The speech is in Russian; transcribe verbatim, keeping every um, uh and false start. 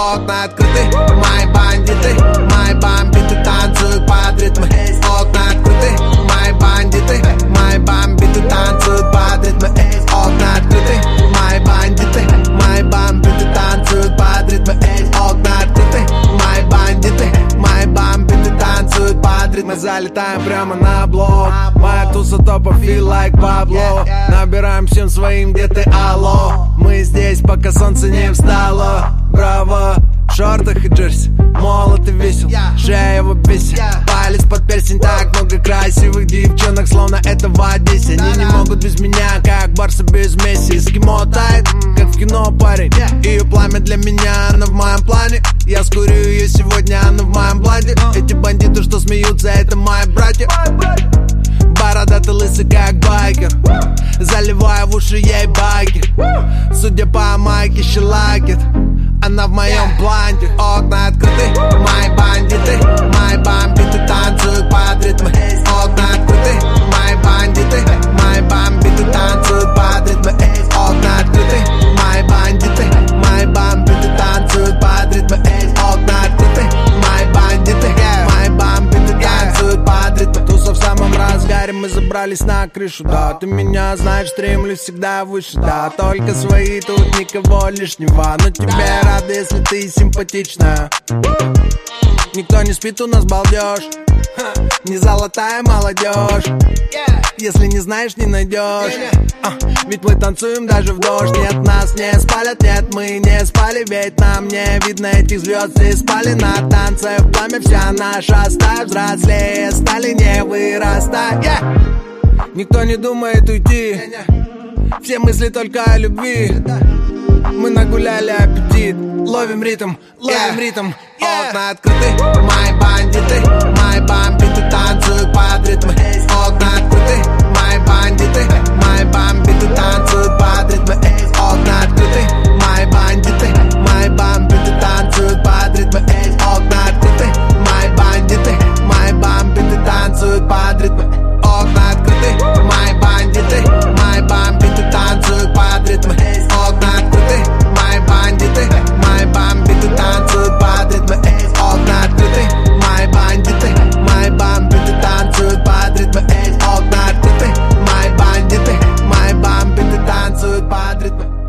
Окна открыты, мои бандиты, мои бомбиты танцуют под ритмы. Окна открыты, мои бандиты, мои бомбиты танцуют под ритмы. Окна открыты, мои бандиты, мои бомбиты танцуют под ритмы. Окна открыты, мои бандиты, мои бомбиты танцуют под ритмы. Мы залетаем прямо на блок, моя туса топа feel like Пабло. Набираем всем своим, где ты, алло. Мы здесь, пока солнце не встало. Браво, в шортах и джерси, молод и весел, шея его бесит. Палец под перстень, так много красивых девчонок, словно это в Одессе. Они не могут без меня, как Барса без Месси. Эскимо тает, как в кино парень. Ее пламя для меня, она в моем плане. Я скурю ее сегодня, она в моем бладе. Эти бандиты, что смеются, это мои братья. Бородатый лысый, как байкер, заливая в уши ей байки. Судя по майке, щелакит, она в моем бланде. Окна открыты, мои бандиты, мои бомбиты танцуют под ритмы. Окна открыты, мои бандиты, мои бомбиты танцуют под ритмы. Окна открыты, мои бандиты, мои бомбиты танцуют под ритмы. Окна открыты, мои бандиты, мои бомбиты танцуют под ритмы. Туса в самом разгаре, мы забрались на крышу. Да, ты меня знаешь, стремлюсь всегда выше. Да, только свои, тут никого лишнего. Но тебе рада, если ты симпатичная. Никто не спит, у нас балдеж. Не золотая молодежь. Если не знаешь, не найдешь. а, Ведь мы танцуем даже в дождь. Нет, нас не спалят, нет, мы не спали. Ведь нам не видно этих звезд. И спали на танце в пламя. Вся наша стая взрослее стали, не вырастая. yeah. Никто не думает уйти. Все мысли только о любви. Мы нагуляли аппетит. Ловим ритм, ловим yeah. ритм yeah. Окна открыты, мои бандиты, мои бомбиты танцуют под ритмы. Окна открыты, мои бандиты, мои бомбиты танцуют под ритмы. Окна открыты, мои бандиты, мои бомбиты танцуют под ритмы. Окна открыты, мои бандиты, мои бомбиты танцуют под ритмы. Окна открыты, мои бандиты, мои бомбиты танцуют под ритмы. Окна открыты, мои бандиты, мои бомбиты танцуют под ритмы. Окна открыты, мои бандиты, мои бомбиты танцуют под ритмы. Окна открыты, мои бандиты, мои бомбиты танцуют под ритмы.